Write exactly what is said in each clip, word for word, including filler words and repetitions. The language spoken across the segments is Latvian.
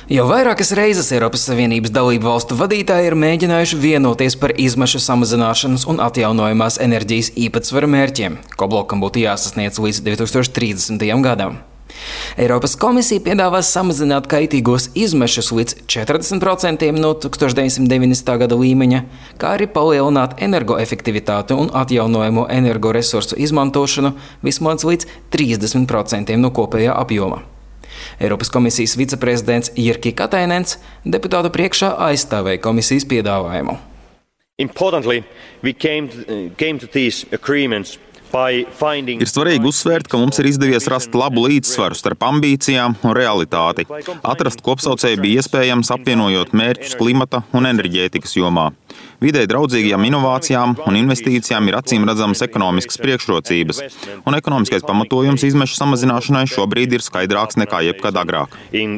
Jau vairākas reizes Eiropas Savienības dalību valstu vadītāji ir mēģinājuši vienoties par izmešu samazināšanas un atjaunojamās enerģijas īpatsvara mērķiem, ko blokam būtu jāsasniedz līdz divi tūkstoši trīsdesmitajam gadam. Eiropas komisija piedāvās samazināt kaitīgos izmešus līdz četrdesmit procentiem no tūkstoš deviņsimt deviņdesmitā gada līmeņa, kā arī palielināt energoefektivitāti un atjaunojamo energoresursu izmantošanu vismaz līdz trīsdesmit procentiem no kopējā apjoma. Eiropas komisijas viceprezidents Jyrki Katainens deputātu priekšā aizstāvēja komisijas piedāvājumu. Importantly, we came to, came to these agreements Ir svarīgi uzsvērt, ka mums ir izdevies rast labu līdzsvaru starp ambīcijām un realitāti. Atrast kopsaucēju bija iespējams apvienojot mērķus klimata un enerģētikas jomā. Videi draudzīgajām inovācijām un investīcijām ir acīm redzamas ekonomiskas priekšrocības, un ekonomiskais pamatojums izmešu samazināšanai šobrīd ir skaidrāks nekā jebkad agrāk.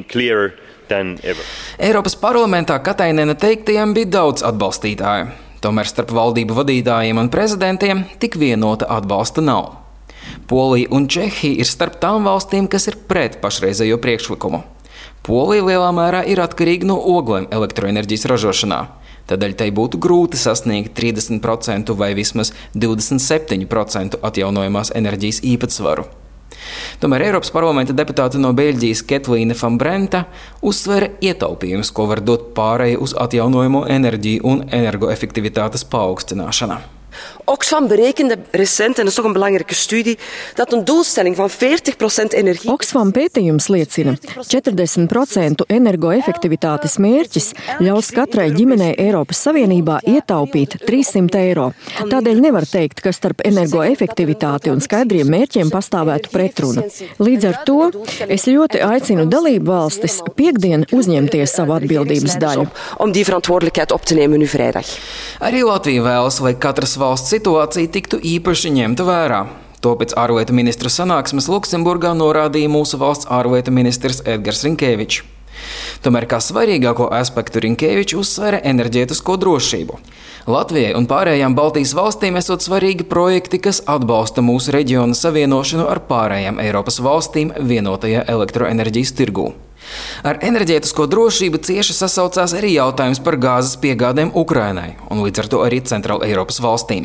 Eiropas parlamentā Katainena teiktajam bija daudz atbalstītāju. Tomēr starp valdību vadītājiem un prezidentiem tik vienota atbalsta nav. Polija un Čehija ir starp tām valstīm, kas ir pret pašreizējo priekšlikumu. Polija lielā mērā ir atkarīga no oglēm elektroenerģijas ražošanā. Tādēļ tai būtu grūti sasniegt trīsdesmit procentu vai vismaz divdesmit septiņu procentu atjaunojamās enerģijas īpatsvaru. Tomēr Eiropas parlamenta deputāte no Beļģijas Ketlīne van Brenta uzsvēra ietaupījumus, ko var dot pārēja uz atjaunojamo enerģiju un energoefektivitātes paaugstināšana. Oxfam berekende recent, en dat is toch een belangrijke studie, dat een doelstelling van veertig procent energie... Oxfam pētījums liecina, četrdesmit procentu energoefektivitātes mērķis ļaus katrai ģimenei Eiropas Savienībā ietaupīt trīssimt eiro. Tādēļ nevar teikt, ka starp energoefektivitāti un skaidriem mērķiem pastāvētu pretruna. Līdz ar to es ļoti aicinu dalību valstis piekdien uzņemties savu atbildības daļu. Om die verantwoordelijkheid op te nemen nu vrijdag. Arī Latvija vēlas, lai katras valsts situācija tiktu īpaši ņemta vērā. To pēc ārlietu ministru sanāksmes Luksemburgā norādīja mūsu valsts ārlietu ministrs Edgars Rinkevičs. Tomēr kā svarīgāko aspektu Rinkevičs uzsvēra enerģētisko drošību. Latvijai un pārējām Baltijas valstīm esot svarīgi projekti, kas atbalsta mūsu reģiona savienošanu ar pārējām Eiropas valstīm vienotajā elektroenerģijas tirgū. Ar enerģētisko drošību cieši sasaucās arī jautājums par gāzes piegādēm Ukrainai un līdz ar to arī Centrāla Eiropas valstīm.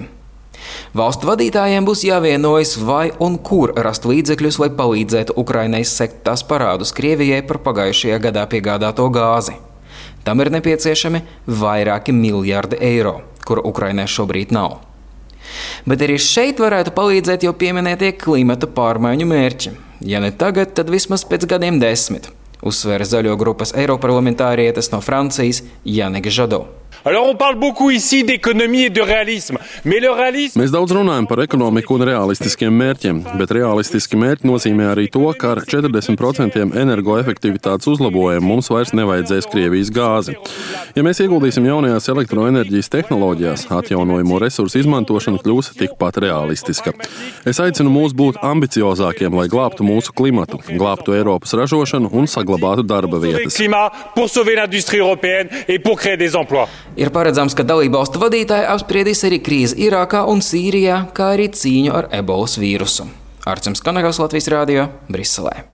Valstu vadītājiem būs jāvienojas, vai un kur rast līdzekļus, lai palīdzētu Ukrainai sekt tās parādus Krievijai par pagājušajā gadā piegādāto gāzi. Tam ir nepieciešami vairāki miljardi eiro, kuru Ukrainai šobrīd nav. Bet arī šeit varētu palīdzēt jau pieminētie klimata pārmaiņu mērķi. Ja ne tagad, tad vismaz pēc gadiem desmit. Uzsvēra zaļo grupas eiroparlamentārietes no Francijas Janega Žado. Alors on parle beaucoup ici d'économie et de réalisme, mais le réalisme... Mēs daudz runājam par ekonomiku un realistiskiem mērķiem, bet realistiski mērķi nozīmē arī to, ka ar četrdesmit procentiem energoefektivitātes uzlabojumu mums vairs nevajadzēs Krievijas gāzi. Ja mēs ieguldīsim jaunajās elektroenerģijas tehnoloģijās, atjaunojamo resursu izmantošana kļūs tikpat realistiska. Es aicinu mūs būt ambiciozākiem, lai glābtu mūsu klimatu, glābtu Eiropas ražošanu un saglabātu darba vietas. Ir paredzams, ka dalībvalstu vadītāji apspriedīs arī krīzi Irākā un Sīrijā, kā arī cīņu ar ebolas vīrusu. Arcims Kanagas, Latvijas radio, Briselē.